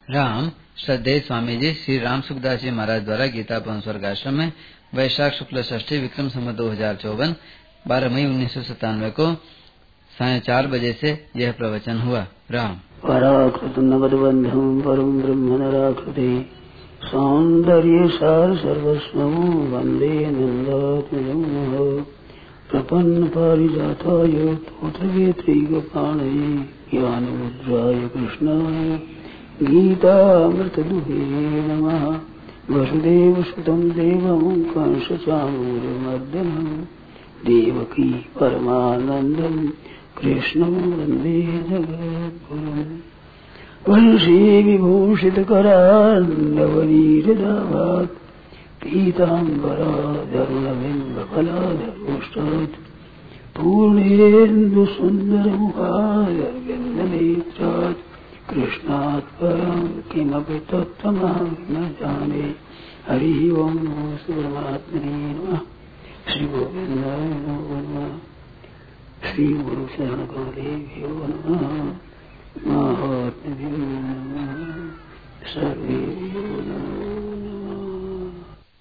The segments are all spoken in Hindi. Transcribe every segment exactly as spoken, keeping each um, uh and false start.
राम श्रद्धेय स्वामी जी श्री राम सुखदास जी महाराज द्वारा गीता भवन स्वर्ग आश्रम में वैशाख शुक्ल षष्ठी विक्रम संवत दो हजार चौवन बारह मई उन्नीस सौ सत्तानवे को साढ़े चार बजे से यह प्रवचन हुआ। राम पराकृत नगद बंधम परम ब्रह्म नराकृति सौंदर्य सार सर्वस्व वंदे नंदात्मजं प्रपन्न पारिजाताय तोत्रवेत्रैकपाणये ज्ञानमुद्राय कृष्णाय गीतामृतदुहे नमः। वसुदेवसुतं देवं कंसचाणूरमर्दनं देवकी परमानन्दं कृष्णं वन्दे जगद्गुरुं। वंशी विभूषितकरान्नवनीरदाभात् पीताम्बराधरुणबिम्बफलाधरोष्टात् पूर्णेन्दुसुन्दरमुखारविन्दनेत्रात् कृष्णात् परं किमपि तत्त्वमहं न जाने। हरिः ओं नमो परमात्मने नमः। श्री गोविन्दाय नमो नमः। श्री गुरु शरणगुरुदेवयो नमः। महात्मभ्यो नमः। सर्वेभ्यो नमो नमः।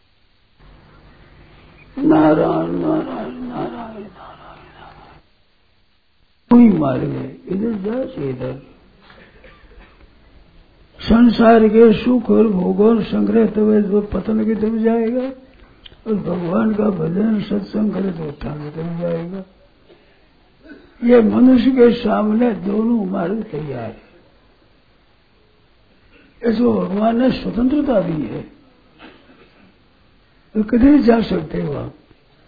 नारायण नारायण नारायण नारायण नारायण। कोई मार्ग है, इधर जा से इधर। संसार के सुख और भोग और संग्रह तब तो पतन की तरफ जाएगा और भगवान का भजन सत्संग करे तो उत्थान की तरफ जाएगा। ये मनुष्य के सामने दोनों मार्ग तैयार है। इसको भगवान ने स्वतंत्रता दी है तो किधर जा सकते हो आप।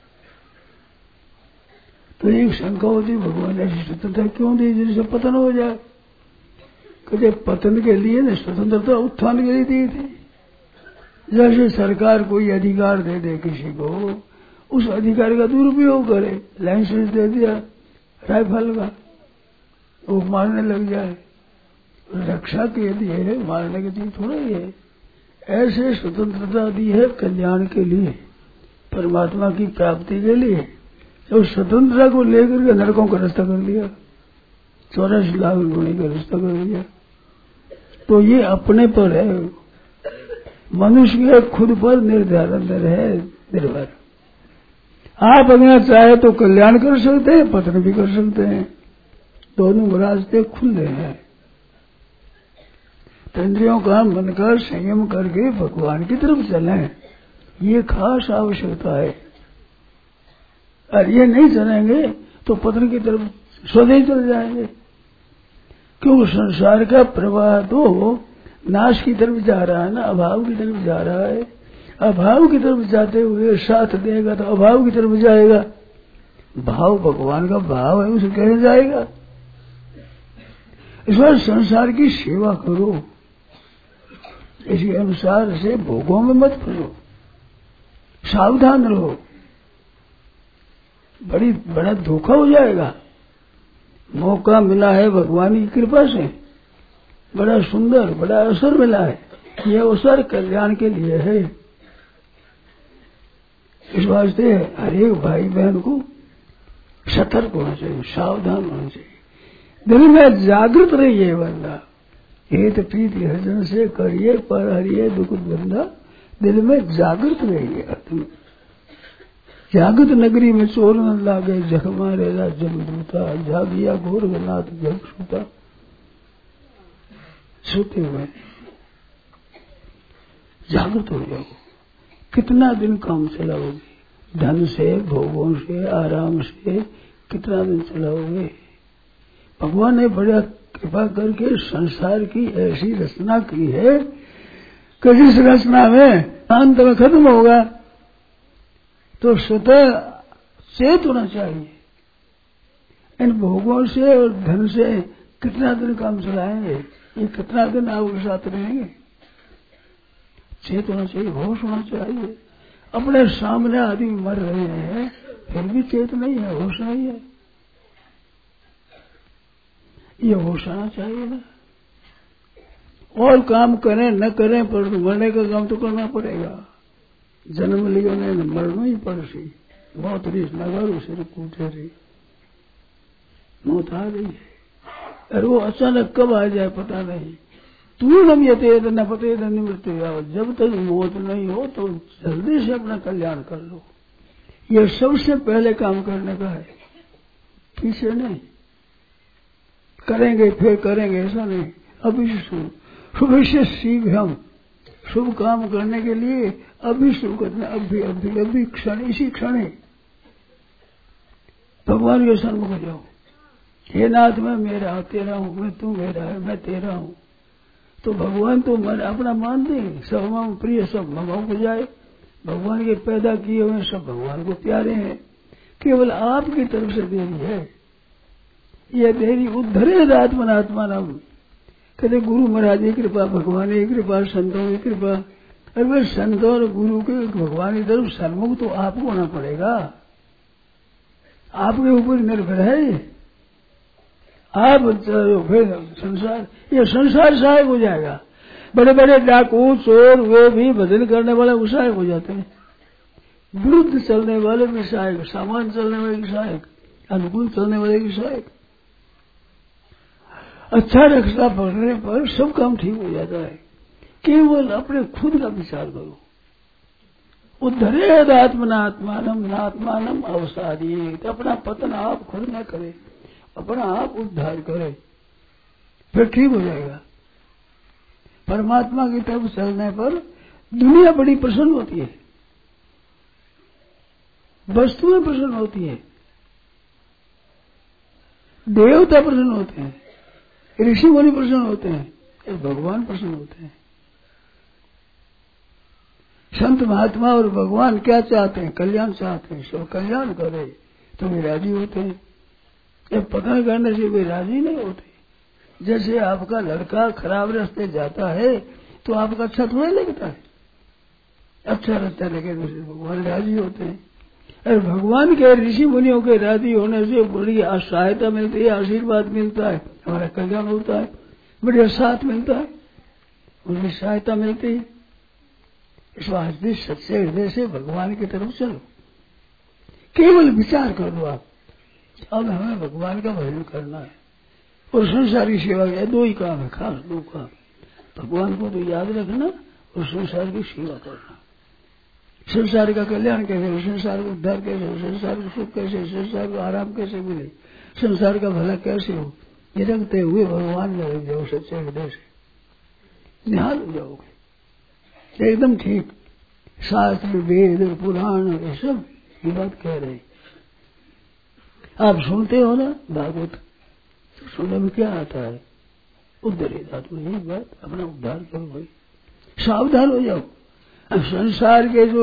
तो एक शंका होती भगवान ने ऐसी स्वतंत्रता क्यों दी जिससे पतन हो जाए। कभी पतन के लिए ने स्वतंत्रता उत्थान के लिए दी थी। जैसे सरकार कोई अधिकार दे दे किसी को, उस अधिकार का दुरुपयोग करे, लाइसेंस दे दिया राइफल का, वो मारने लग जाए, रक्षा के लिए मारने के लिए थोड़ा ही है। ऐसे स्वतंत्रता दी है कल्याण के लिए, परमात्मा की प्राप्ति के लिए। तो स्वतंत्रता को लेकर के नरकों का रास्ता कर दिया, चौरासी लाख गुणी का रास्ता कर दिया। तो ये अपने पर है, मनुष्य के खुद पर निर्धारण है निर्भर। आप अगर चाहे तो कल्याण कर सकते हैं, पतन भी कर सकते हैं, दोनों रास्ते खुले हैं। तो इंद्रियों का मन का संयम करके भगवान की तरफ चलें, ये खास आवश्यकता है। और ये नहीं चलेंगे तो पतन की तरफ स्वदेह चले जाएंगे। क्यों संसार का प्रवाह तो नाश की तरफ जा रहा है ना, अभाव की तरफ जा रहा है। अभाव की तरफ जाते हुए साथ देगा तो अभाव की तरफ जाएगा। भाव भगवान का भाव है, उसे कहे जाएगा। इस बार संसार की सेवा करो, इसी अनुसार से भोगों में मत फंसो, सावधान रहो, बड़ी बड़ा धोखा हो जाएगा। मौका मिला है भगवान की कृपा से, बड़ा सुंदर बड़ा अवसर मिला है। यह अवसर कल्याण के लिए है। इस वास्ते हर एक भाई बहन को सतर्क होना चाहिए, सावधान होना चाहिए, दिल में जागृत रहिए। बंदा हेत प्रीति हर्जन से करिए पर हरिये दुख बंदा, दिल में जागृत रहिए। तुम जागृत नगरी में चोर न लागे, जख मारे जम दूता, जागिया घोर गनाथ जग सूता। सोते हुए जागृत हो जाओ। कितना दिन काम चलाओगे, धन से भोगों से आराम से कितना दिन चलाओगे। भगवान ने बड़ा कृपा करके संसार की ऐसी रचना की है कि जिस रचना में अंत में खत्म होगा तो स्वतः चेत होना चाहिए। इन भोगों से और धन से कितना दिन काम चलाएंगे, ये कितना दिन आपके साथ रहेंगे। चेत होना चाहिए, होश होना चाहिए। अपने सामने आदमी मर रहे हैं फिर भी चेत नहीं है, होश नहीं है। ये होश आना चाहिए ना। और काम करें न करें पर मरने का काम तो करना पड़ेगा। जन्म लियो ने मरना ही पड़सी, मौत रीस नगर सिर कूटे रही, मौत आ रही है। और वो अचानक कब आ जाए पता नहीं। तूर्णम यतेत न पतेत निवृत्ति यावत, जब तक मौत नहीं हो तो जल्दी से अपना कल्याण कर लो। यह सबसे पहले काम करने का है, पीछे नहीं। करेंगे फिर करेंगे ऐसा नहीं। अभी शुभ शुभ से सीख, हम शुभ काम करने के लिए अभी शुरू करना, अभी अभी अभी क्षण, इसी क्षण ही भगवान के सन्मुख जाओ। हे नाथ मैं मेरा तेरा हूं, मैं तू मेरा है, मैं तेरा हूं। तो भगवान तो मन अपना मानते हैं, सब हम प्रिय सब भगवान को जाए। भगवान के पैदा किए हुए सब भगवान को प्यारे हैं, केवल आपकी तरफ से देरी है। यह देरी उद्धरे आत्मनात्मा नाम, कहते गुरु महाराज की कृपा, भगवान की कृपा, संतों की कृपा। अरे वे संतों और गुरु के भगवान की तरफ सन्मुख तो आपको होना पड़ेगा, आपके ऊपर निर्भर है। आप फिर संसार, ये संसार सहायक हो जाएगा। बड़े बड़े डाकू चोर वे भी भजन करने वाले वो सहायक हो जाते हैं, विरुद्ध चलने वाले भी सहायक, सामान चलने वाले भी सहायक, अनुकूल चलने वाले भी सहायक। अच्छा रक्षा पड़ने पर सब काम ठीक हो जाता है। केवल अपने खुद का विचार करो। उद्धरेद आत्मनात्मानम नात्मानम अवसादित, अपना पतन आप खुद न करे, अपना आप उद्धार करे, फिर ठीक हो जाएगा। परमात्मा की तरफ चलने पर दुनिया बड़ी प्रसन्न होती है, वस्तुएं प्रसन्न होती है, देवता प्रसन्न होते हैं, ऋषि मुनि प्रसन्न होते हैं, भगवान प्रसन्न होते हैं। संत महात्मा और भगवान क्या चाहते हैं? कल्याण चाहते हैं। सब कल्याण करे तो वे राजी होते हैं। ये पतन करने से वे राजी नहीं होते। जैसे आपका लड़का खराब रास्ते जाता है तो आपका अच्छा थोड़ा लगता है, अच्छा रास्ता लगे तो भगवान राजी होते हैं। और भगवान के ऋषि मुनियों के राजी होने से बड़ी सहायता मिलती है, आशीर्वाद मिलता है, हमारा कल्याण होता है, बढ़िया साथ मिलता है, उनकी सहायता मिलती है। इस वास्ते सच्चे हृदय से भगवान की तरफ चलो, केवल विचार कर दो आप, अब हमें भगवान का भजन करना है और संसारी सेवा के दो ही काम है, खास दो काम। भगवान को तो याद रखना और संसार की सेवा करना। संसार का कल्याण कैसे हो, संसार का उद्धार कैसे हो, संसार का सुख कैसे हो, संसार का आराम कैसे मिले, संसार का भला कैसे हो, ये रखते हुए भगवान में लग जाओ, सच्चे हृदय से निहाल हो जाओगे एकदम ठीक। शास्त्र वेद पुराण ये सब ये बात कह रहे हैं। आप सुनते हो ना भागवत, तो सुनने में क्या आता है? उद्धरे आत्मा, यही बात, अपना उद्धार करो भाई, सावधान हो जाओ। अब संसार के जो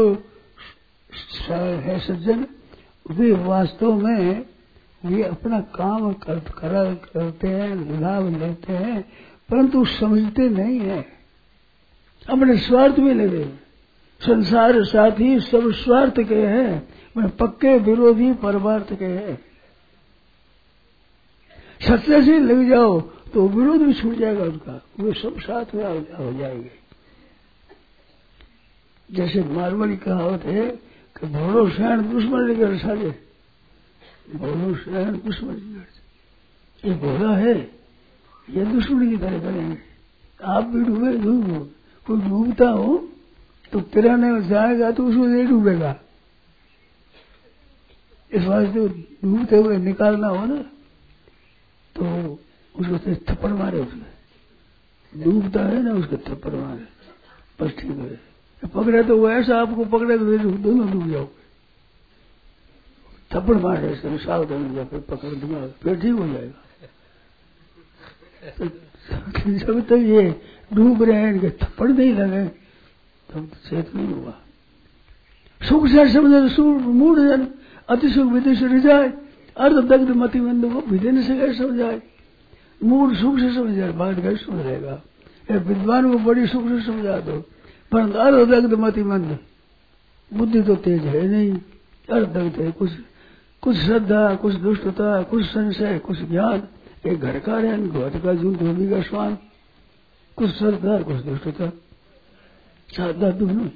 है सज्जन, वे वास्तव में वे अपना काम कर, कर, करते हैं, लाभ लेते हैं, परंतु समझते नहीं है, अपने स्वार्थ में लगे। संसार साथी सब स्वार्थ के हैं, पक्के विरोधी परमार्थ के हैं। सत्य से लग जाओ तो विरोध भी छूट जाएगा उनका, वे सब साथ में हो जाएंगे। जैसे मारवाड़ी कहावत है कि भोलो शहर दुश्मन निकल साजे, भोलो शहर दुश्मन निकल, ये भोला है, ये दुश्मन की तरह करेंगे। आप भी डूबे डूबो, कोई डूबता हो तो तिराने में जाएगा तो उसको नहीं डूबेगा। इस वास्ते डूबते हुए निकालना हो ना तो उसको थप्पड़ मारे, उसमें डूबता है ना उसको थप्पड़ मारे, बस ठीक है। पकड़े तो वो ऐसा आपको पकड़े तो दोनों डूब जाओगे, थप्पड़ मारे इसमें सावधान जाकर पकड़ दूंगा, फिर ठीक हो जाएगा। तो जब तक ये डूब रहे हैं, इनके थप्पड़ नहीं लगे तब तो चेत नहीं हुआ। सुख से समझ सुख मूड जन अति सुख विधि से रिजाए, अर्ध दग्ध मति बंधु को विधि से कैसे समझाए। मूड सुख से समझ जाए, बात कैसे समझ रहेगा? विद्वान को बड़ी सुख से समझा दो, परंतु अर्ध दग्ध मति मंद, बुद्धि तो तेज है नहीं, अर्ध दग्ध है। कुछ कुछ श्रद्धा, कुछ दुष्टता, कुछ संशय, कुछ ज्ञान, एक घर का रहन घोट का जून धोबी का स्वान, कुछ श्रद्धा कुछ दुष्टता, श्रद्धा दोनों।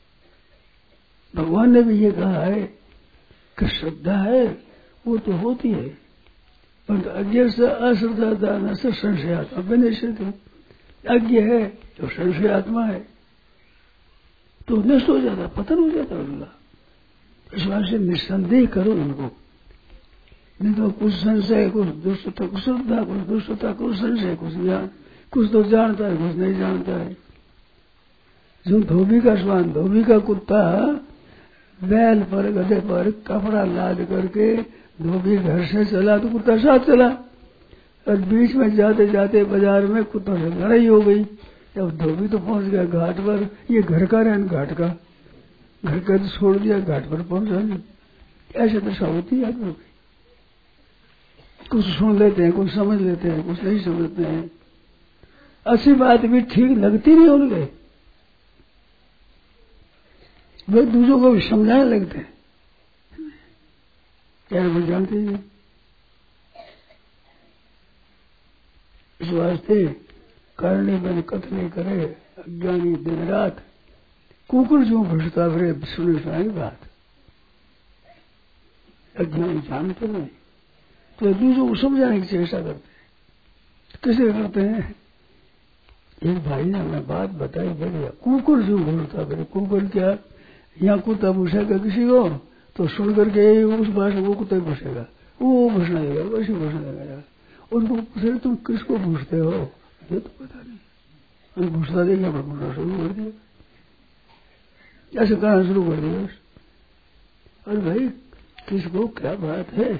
भगवान ने भी ये कहा है कि श्रद्धा है वो तो होती है, परंतु अज्ञ से अश्रद्धा न से संशय आता, अज्ञ है जो संशय आत्मा है तो नष्ट हो जाता, पतन हो जाता उनका। इस बात से निस्संदेह करो उनको, नहीं तो कुछ संशय, कुछ दुष्टता, कुछ श्रद्धा, कुछ दुष्टता, कुछ संशय, कुछ ज्ञान, कुछ तो जानता है, कुछ नहीं जानता है। जो धोबी का स्वान, धोबी का कुत्ता बैल पर, गधे पर कपड़ा लाद करके धोबी घर से चला तो कुत्ता साथ चला, और बीच में जाते जाते बाजार में कुत्तों से लड़ाई हो गई। जब धोबी तो पहुंच गया घाट पर, ये घर का रहन घाट का, घर का तो छोड़ दिया, घाट पर पहुंचा नहीं। ऐसे दशा होती है आदमी की। कुछ सुन लेते हैं, कुछ समझ लेते हैं, कुछ नहीं समझते हैं। अच्छी बात भी ठीक लगती नहीं उनके, वे दूसरों को भी समझाने लगते हैं, क्या वो जानते ही नहीं। इस वास्ते करने मैंने कथने करे अज्ञानी दिन रात, कुकुर जो भ्रष्टा फिरे सुनी सुनाई बात। अज्ञानी जानते नहीं तो दूसरों को समझाने की चेष्टा करते हैं। कैसे करते हैं? एक भाई ने हमें बात बताई, बढ़िया। कुकुर जो भ्रष्टा फिरे, कुकुर क्या, यहाँ कुत्ता पूछेगा किसी को तो सुन करके उस भाषा को कुत्ता ही पूछेगा, वो भूषण देगा, वैसे भूषण देगा। उनको पूछे तुम किसको पूछते हो, ये तो पता नहीं, पूछता देगा पर पूछना शुरू कर दिया, ऐसे कहना शुरू कर दिया। अरे भाई किसको क्या बात है,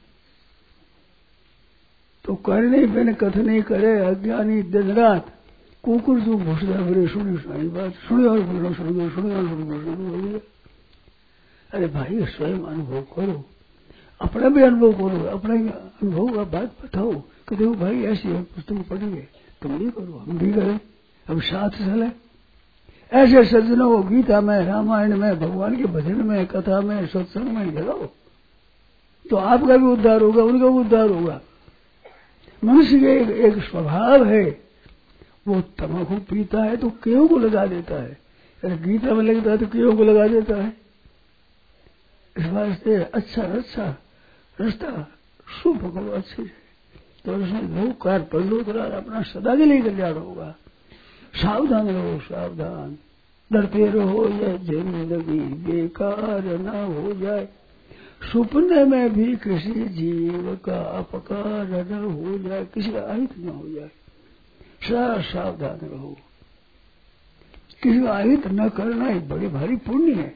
तो करने बिन कथने करे अज्ञानी दिन रात, कुकुर जो घुसदा फिरे सुनी सुनाई बात, सुने और बोलना शुरू कर, सुने और बोलना शुरू कर दिया। अरे भाई स्वयं अनुभव करो, अपना भी अनुभव करो, अपना अनुभव का बात बताओ कि देखो भाई ऐसी है, पुस्तक पढ़ी है, तुम भी करो, हम भी करें, हम साथ चले। ऐसे सज्जनों को गीता में, रामायण में, भगवान के भजन में, कथा में, सत्संग में लगाओ तो आपका भी उद्धार होगा, उनका भी उद्धार होगा। मनुष्य के एक, एक स्वभाव है, वो तम्बाकू पीता है तो केयों को लगा देता है, अरे गीता में लगता है तो केयों को लगा देता है। इस वास्ते अच्छा अच्छा रास्ता शुभ करो अच्छे से, तो उसमें लोग कार पढ़ लो तो अपना सदा के लिए कल्याण होगा। सावधान रहो, सावधान, डरते रहो यह जिंदगी बेकार न हो जाए, सुपने में भी किसी जीव का अपकार न हो जाए, किसी का अहित न हो जाए। सदा सावधान रहो, किसी का अहित न करना ही बड़ी भारी पुण्य है।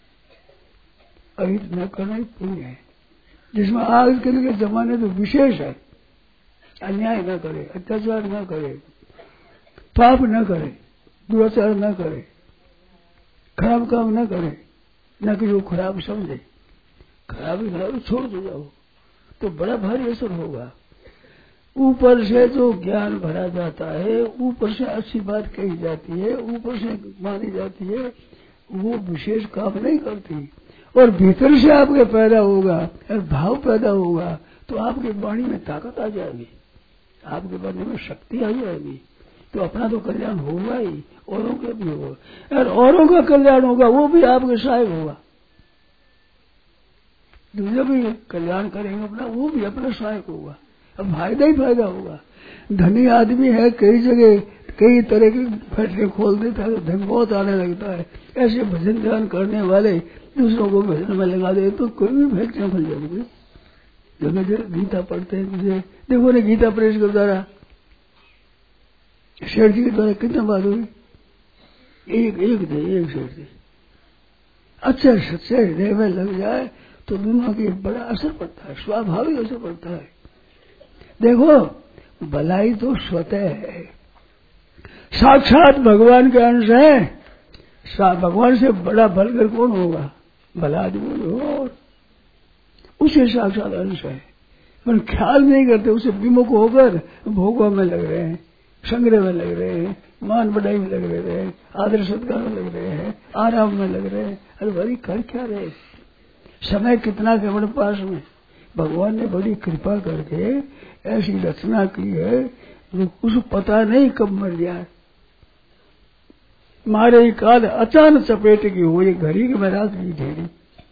अहित न करना ही पुण्य है, जिसमें आज के जमाने तो विशेष है। अन्याय न करे, अत्याचार न करे, पाप न करे, दुराचार न करे, खराब काम न करे, न कि जो खराब समझे, खराब ही खराब छोड़ दो जाओ तो बड़ा भारी असर होगा। ऊपर से जो ज्ञान भरा जाता है, ऊपर से अच्छी बात कही जाती है, ऊपर से मानी जाती है, वो विशेष काम नहीं करती। और भीतर से आपके पैदा होगा और भाव पैदा होगा तो आपकी वाणी में ताकत आ जाएगी, आपके वाणी में शक्ति आ जाएगी, तो अपना तो कल्याण होगा ही, औरों का भी होगा, और औरों का कल्याण होगा वो भी आपके सहायक होगा। दूसरे भी कल्याण करेंगे अपना, वो भी अपना सहायक होगा, अब फायदा ही फायदा होगा। धनी आदमी है, कई जगह कई तरह की फैक्ट्री खोल देता है तो धन बहुत आने लगता है। ऐसे भजन ध्यान करने वाले दूसरों को भजन में लगा दे तो कोई भी फैक्ट्रियां खुल जाएगी। जगह जगह गीता पढ़ते हैं, तुझे देखो ना गीता प्रेस के द्वारा, शेर जी के द्वारा कितना बात हुई, एक एक दे एक शेर जी अच्छे सच्चे हृदय में लग जाए तो दोनों की बड़ा असर पड़ता है, स्वाभाविक असर पड़ता है। देखो भलाई तो स्वतः है, साक्षात भगवान के अंश है, भगवान से बड़ा भलकर कौन होगा, भला आदमी हो, उसे साक्षात अंश है, पर ख्याल नहीं करते, उसे विमुख होकर भोगों में लग रहे हैं, संग्रह में लग रहे हैं, मान बढ़ाई में लग रहे हैं, आदर सत्कार में लग रहे हैं, आराम में लग रहे हैं। अरे भाई कर क्या रहे, समय कितना के बड़े पास में। भगवान ने बड़ी कृपा करके ऐसी रचना की है जो कुछ पता नहीं कब मर जाए, मारे ही काल अचानक चपेट की हो, ये घड़ी के में रात की ढेरी।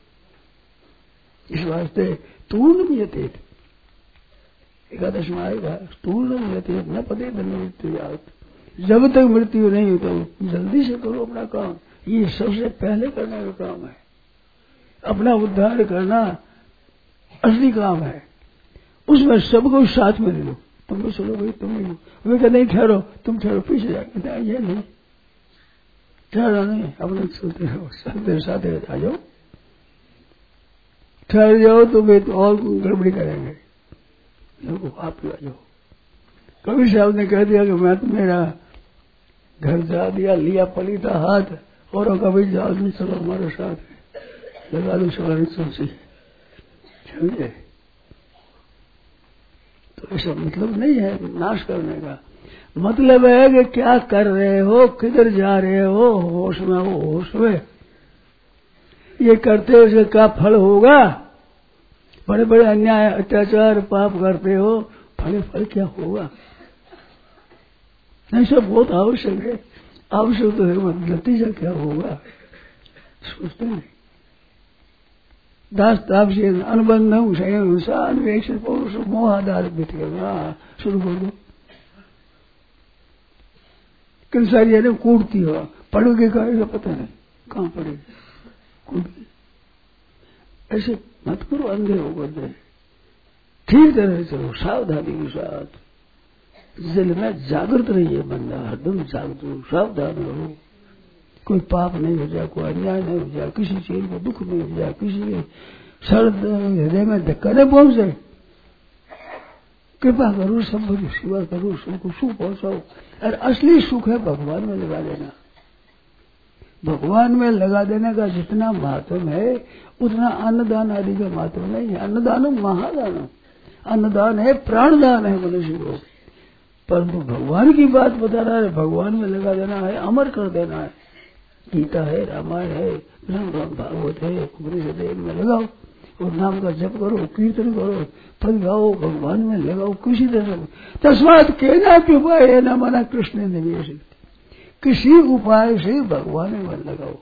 इस वास्ते तूर्ण यतेत, एकादश में आएगा तूर्ण यतेत न पते धन्य। जब तक मृत्यु नहीं हो तो जल्दी से करो अपना काम। ये सबसे पहले करने का काम है। अपना उद्धार करना असली काम है। उसमें सबको साथ में ले लो। तुम भी चलो भाई, तुम भी वे कहते नहीं ठहरो, तुम ठहरो पीछे जाके। ये नहीं ठहरा नहीं, अपने चलते रहो, चलते साथ आ जाओ। ठहर जाओ तो वे तो और गड़बड़ी करेंगे। आप ही आ जाओ। कभी साहब ने कह दिया कि मैं तो मेरा घर जा दिया, लिया पलीता हाथ, और कभी जाओ नहीं, चलो हमारे साथ लगा दो सवारी तुलसी। समझे? तो ऐसा मतलब नहीं है नाश करने का। मतलब है कि क्या कर रहे हो, किधर जा रहे हो, होश में हो, होश में। ये करते हो इसका क्या फल होगा? बड़े बड़े अन्याय अत्याचार पाप करते हो, फल फल क्या होगा? नहीं, सब बहुत आवश्यक है। आवश्यक तो है, नतीजा क्या होगा सोचते नहीं। दास तापसी अनुबंधम संहिंसा अन्वेषण पौरुष मोहाधार शुरू कर दो। किन सारी है कूदती हो, पढ़ोगे कहेगा पता नहीं कहाँ पड़ेगी, कूद ऐसे मत करो, अंधे होकर दे। ठीक तरह से चलो, सावधानी के साथ। जल में जागृत रहिए, बंदा हरदम जागृत हो, सावधान रहो। कोई पाप नहीं हो जाए, कोई अन्याय नहीं हो जाए, किसी चीज को दुख नहीं हो जाए, किसी के सर्द हृदय में धक्का नहीं पहुंचे। कृपा करो, सब सेवा करो, सबको सुख पहुंचाओ। और असली सुख है भगवान में लगा देना। भगवान में लगा देने का जितना महत्व है उतना अन्नदान आदि का महत्व नहीं है। अन्नदान महादान, अन्नदान है, प्राणदान है मनुष्य को। परंतु भगवान की बात बता रहा है, भगवान में लगा देना है, अमर कर देना है। गीता है, रामायण है, राम राम भागवत है, उपनिषद है, इनमें लगाओ और नाम का जप करो, कीर्तन करो, पद गाओ, भगवान में लगाओ किसी तरह। तस्मात् केनापि उपायेन मना कृष्ण निवेश, किसी उपाय से भगवान में लगाओ।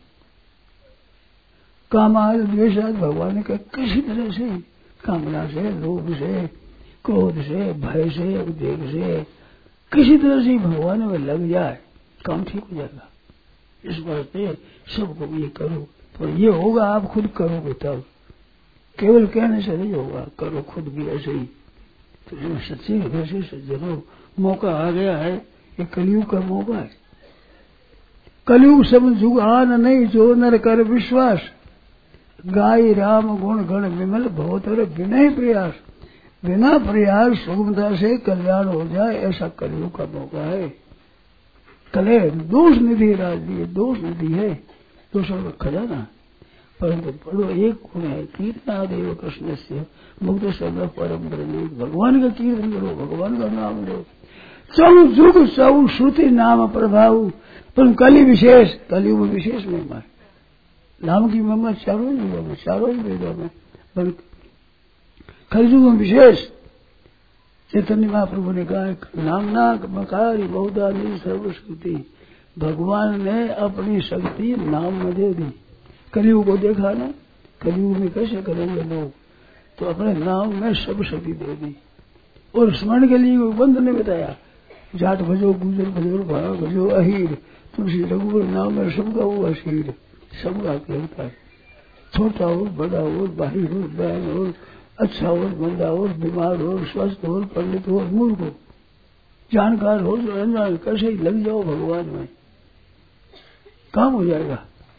कामाद द्वेषाद भगवान का किसी तरह से, कामना से, लोभ से, क्रोध से, भय से, उद्वेग से, किसी तरह से भगवान में लग जाए, काम ठीक हो जाएगा। इस वास्ते सबको ये करो, तो ये होगा आप खुद करोगे तब, केवल कहने से नहीं होगा, करो खुद भी ऐसे ही। तो इसमें सच्चे हृदय से सज्जनों, मौका आ गया है, ये कलयुग का मौका है। कलयुग सब जुग आन नहीं, जो नर कर विश्वास, गाय राम गुण गण विमल भवतर विनय प्रयास। बिना प्रयास सुगमता से कल्याण हो जाए, ऐसा कलयुग का मौका है। कले दोष निधि राजदी, दोष निधि है, दोषों का खजाना। परंतु बड़ो एक गुण है, कीर्तनादेव कृष्ण से मुक्त सर्व परम ब्रह्म। भगवान का कीर्तन करो, भगवान का नाम लो। चौ जुग चौ श्रुति नाम प्रभाव, पर कली विशेष, कलयुग में विशेष महिमा है। नाम की महिमा चारों युगों में, चारों ही वेदों में, पर कलयुग में विशेष। चैतन्य महाप्रभु ने कहा, नामना मकारी बहुदानी सर्वशक्ति। भगवान ने अपनी शक्ति नाम में दे दी। कलयुग को देखा ना, कलयुग में कैसे करेंगे लोग, तो अपने नाम में सब शक्ति दे दी। और स्मरण के लिए बंद ने बताया, जाट भजो, गुजर भजो, भाव भजो, अहीर, तुलसी रघुवर नाम में सबका वो अशीर, सबका होता है। छोटा हो, बड़ा हो, बाहिर हो, बहन हो, अच्छा हो, मंदा हो, बीमार हो, स्वस्थ हो, पंडित हो, मूर्ख हो, जानकार हो, अनजान, कैसे ही लग जाओ भगवान में, काम हो जाएगा।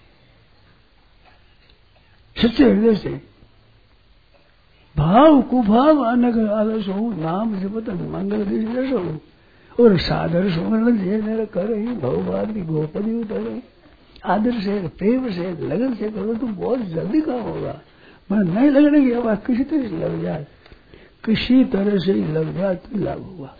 सच्चे हृदय से भाव कुभाव अनग आलस हो, नाम जपत मंगल दिश हो, और सादर सुमरण जे कर ही भगवान की गोपदी उतरे। आदर से, प्रेम से, लगन से करो तो बहुत जल्दी काम होगा। मैं नहीं लगने की आवाज किसी तरह से लग जाए, किसी तरह से ही लग जाए तो लाभ होगा।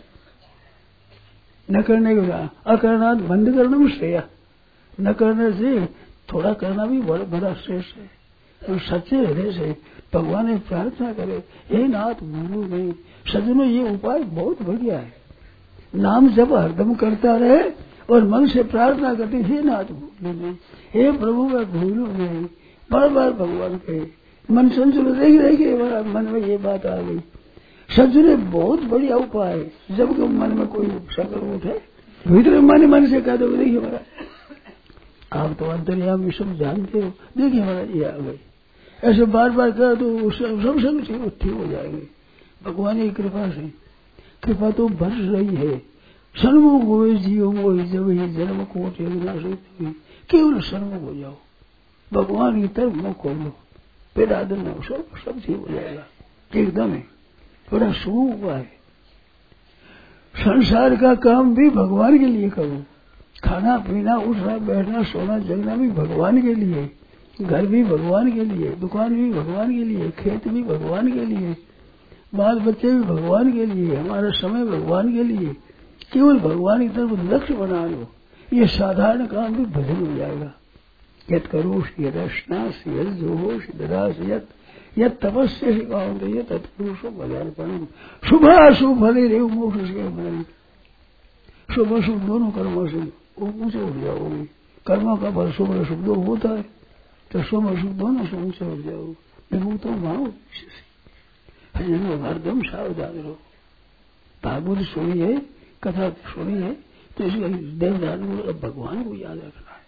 न करने के बाद अकरना बंद करना भी श्रेय, न करने से थोड़ा करना भी बड़ा बड़ा श्रेष्ठ है। तो सच्चे हृदय से भगवान ने प्रार्थना करे, हे नाथ भूलो नहीं। सज्जनों, ये उपाय बहुत बढ़िया है। नाम जब हरदम करता रहे और मन से प्रार्थना करते, हे नाथ भूलो नहीं, हे प्रभु मैं भूलू नहीं। बार बार भगवान के मन संचल देख देखे मन में ये बात आ गई। सज्जन बहुत बढ़िया उपाय है। जब मन में कोई शंकर उठे भीतर माने मन से कह दो, देखिए महाराज आप तो अंतर्यामी सब जानते हो, देखिए महाराज ये आ गए, ऐसे बार बार कह दो सब सब ठीक हो जाएंगे। भगवान की कृपा से, कृपा तो बरस रही है। सन्मुख हो जीव मोह जब ही जन्म कोट केवल सन्मुख हो जाओ, भगवान की तरफ मुख खोलो, फिर आदर न सब सब ठीक हो जाएगा एकदम है। थोड़ा शुभ हुआ है। संसार का काम भी भगवान के लिए करो, खाना पीना उठना बैठना सोना जगना भी भगवान के लिए, घर भी भगवान के लिए, दुकान भी भगवान के लिए, खेत भी भगवान के लिए, बाल बच्चे भी भगवान के लिए, हमारा समय भगवान के लिए। केवल भगवान की तरफ लक्ष्य बना लो, ये साधारण काम भी भजन हो जाएगा। यद करोष यदश्नास यद जोहोश ददास यद यद तपस्या सिखाओ ये तत्पुरुषो भजार्पणम शुभ अशुभ फले रेव मोक्ष के फल। शुभ अशुभ दोनों कर्मों से वो ऊंचे उठ जाओगे। कर्मों का फल शुभ अशुभ दो होता है, तो शुभ अशुभ दोनों से ऊंचे उठ जाओगे। विमुक्त भाव भजन हरदम सावधान रहो। भागवत सुनी है, कथा सुनी है, तो इसका देवदान भगवान को याद रखना है।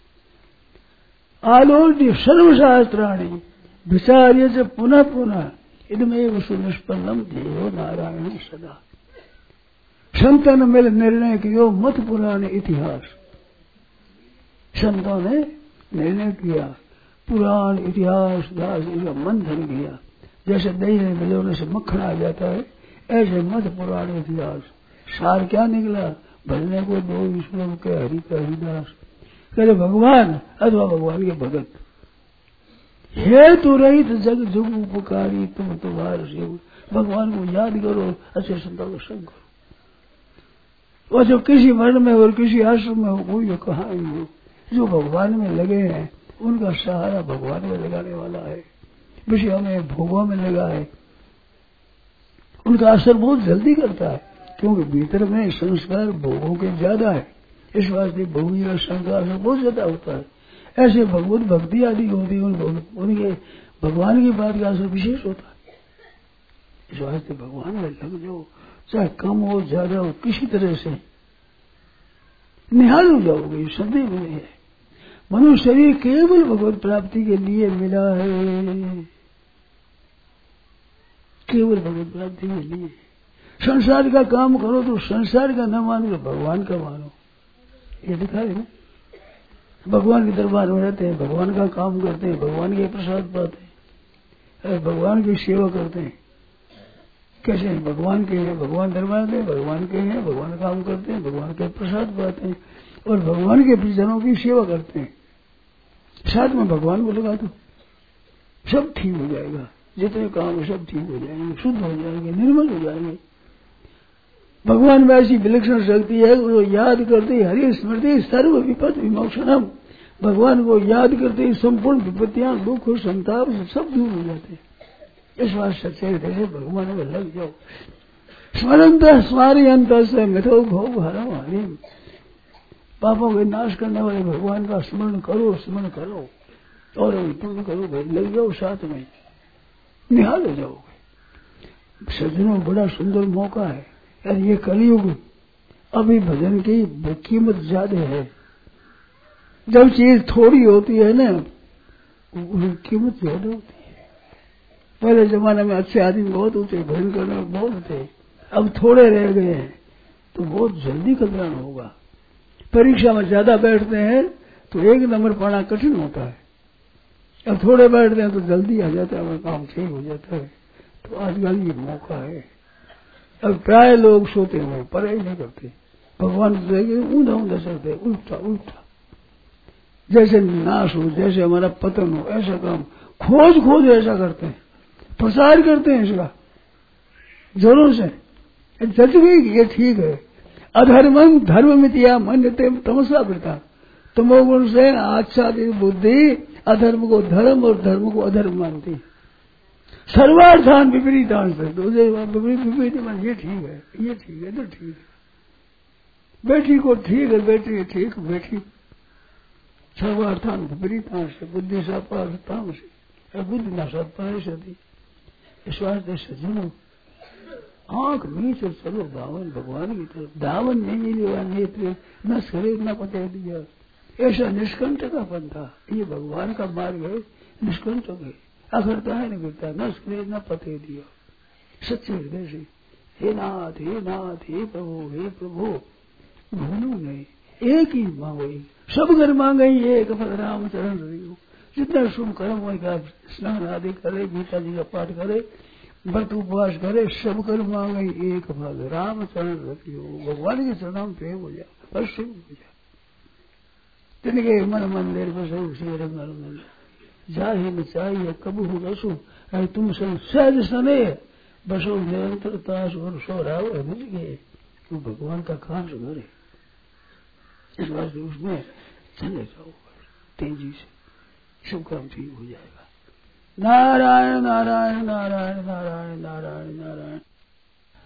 आलोड्य सर्वशास्त्राणी विचार्य च पुनः पुनः इदमेव सुनिष्पन्नम देवो नारायण सदा। संतन मिल निर्णय कियो मत पुराने इतिहास। संतों ने निर्णय किया, पुराण इतिहास दास इसका मंथन किया। जैसे दही में मिलोने से मक्खन आ जाता है, ऐसे मत पुराण इतिहास। सार क्या निकला? भजने को दो श्लोक के हरि का हरिदास कहते भगवान अथवा भगवान के भगत। हे तो रहित जग जुग उपकारी तुम तुम्हार शिव। भगवान को याद करो, अच्छे संतों का संग करो। और जो किसी वर्ण में और किसी आश्रम में हो, कोई कहाँ ही हो, जो भगवान में लगे हैं उनका सहारा भगवान में लगाने वाला है। विषयों में भोगों में लगा है, उनका असर बहुत जल्दी करता है, क्योंकि भीतर में संस्कार भोगों के ज्यादा है। इस वास्ते भोगी का संस्कार बहुत ज्यादा होता है। ऐसे भगवत भक्ति आदि होती है, उनके भगवान की बात का असर विशेष होता है। इस वास्ते भगवान में लग जाओ, चाहे कम हो ज्यादा हो, किसी तरह से निहाल हो जाओगे, संदेह नहीं है। मनुष्य शरीर केवल भगवत प्राप्ति के लिए मिला है, केवल भगवत प्राप्ति के लिए। संसार का काम करो तो संसार का न मानो तो भगवान का मानो, ये लिखा है ना। भगवान के दरबार में रहते हैं, भगवान का काम करते हैं, भगवान के प्रसाद पाते हैं, भगवान की सेवा करते हैं। कैसे हैं? भगवान के हैं, भगवान दरबार में भगवान के हैं, भगवान काम करते हैं, भगवान के प्रसाद पाते हैं और भगवान के परिजनों की सेवा करते हैं। साथ में भगवान को लगा दो, सब ठीक हो जाएगा। जितने काम सब ठीक हो जाएंगे, शुद्ध हो जाएंगे, निर्मल हो जाएंगे। भगवान में ऐसी विलक्षण शक्ति है, वो याद करते हरि स्मृति सर्व विपद विमोक्षणम। भगवान को याद करते संपूर्ण विपत्तियां दुख और संताप सब दूर हो जाते हैं। इस बात सच्चे थे भगवान में लग जाओ। स्मरंत स्मारियंत से मिथो भोग हरम हरिम। पापों के नाश करने वाले भगवान का स्मरण करो, स्मरण करो और पूर्ण करो, भाई लग जाओ, साथ में निहाल हो जाओगे। सज्जनों बड़ा सुंदर मौका है यार, ये कलयुग। अभी भजन की कीमत ज्यादा है। जब चीज थोड़ी होती है ना, उसकी कीमत ज्यादा होती है। पहले जमाने में अच्छे आदमी बहुत होते, भजन करने में बहुत थे, अब थोड़े रह गए हैं, तो बहुत जल्दी कल्याण होगा। परीक्षा में ज्यादा बैठते हैं तो एक नंबर पाना कठिन होता है, अब थोड़े बैठते हैं तो जल्दी आ जाता है, काम ठीक हो जाता है। तो आजकल ये मौका है। अब प्राय लोग सोते हुए पढ़ाई नहीं करते, भगवान ऊंधा ऊंधा चलते, उल्टा उल्टा, जैसे नाश हो, जैसे हमारा पतन हो, ऐसा काम खोज खोज ऐसा करते हैं, प्रसार करते हैं इसका जोरों से। जज गई ये ठीक है। अधर्मम धर्म मितिया मन्यते तमसा वृता। तमोगुण से आच्छादित बुद्धि अधर्म को धर्म और धर्म को अधर्म मानती। सर्वार्थान विपरीतान से विपरीत विपरीत मान, ये ठीक है, ये ठीक है, तो ठीक है। बेटी को ठीक है, बेटी ठीक, बेटी सर्वार्थान विपरीतान से बुद्धि सापार्थान से बुद्धि न सत्पाय सती। इस वास्ते सज्जनों आंख मीच और चलो धावन भगवान की तरफ। धावन नहीं लिया नेत्र न शरीर न पते दिया, ऐसा निष्कंठ का पंथा। ये भगवान का मार्ग है, निष्कंठक है, अखरता है न गिरता, न शरीर न पते दिया। सच्चे हृदय से हे नाथ हे नाथ हे प्रभु हे प्रभु भूलू नहीं, एक ही मांगो, सब घर मांगे एक फल राम चरण रही। जितना शुभ कर्म होगा, स्नान आदि करे, गीता जी का पाठ करे, व्रत उपवास करे, सब कर मांगे एक फल राम चरण रखियो। भगवान के चरण प्रेम हो जाए, बस शुभ हो जाए। तिनके मन मंदिर बसो श्री रंग जाहि न चाहिए कबू बसो, तुम सब सहज सने बसो निरंतरता और सोराव मिल गए। तो भगवान का खास घर है, इस वास्ते उसमें चले जाओ तेजी से, सब काम ठीक हो जाएगा। नारायण नारायण नारायण नारायण नारायण नारायण।